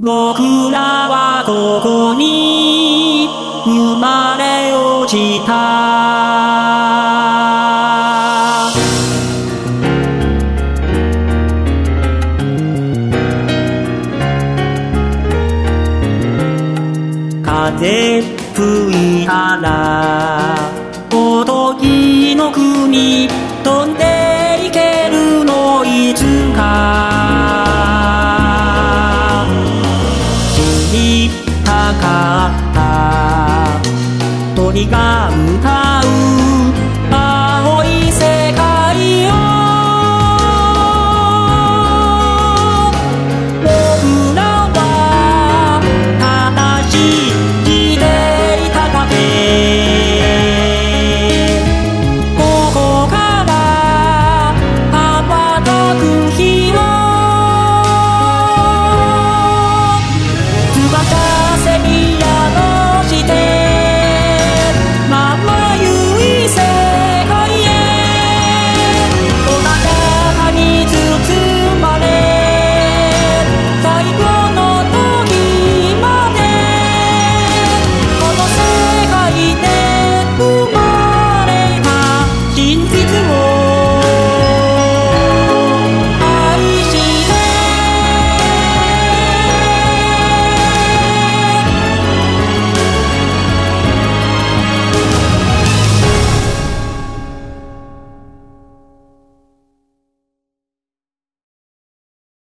僕らはここに生まれ落ちた。風吹いたらおとぎの国飛んでいけるのいつか。知りたかった鳥が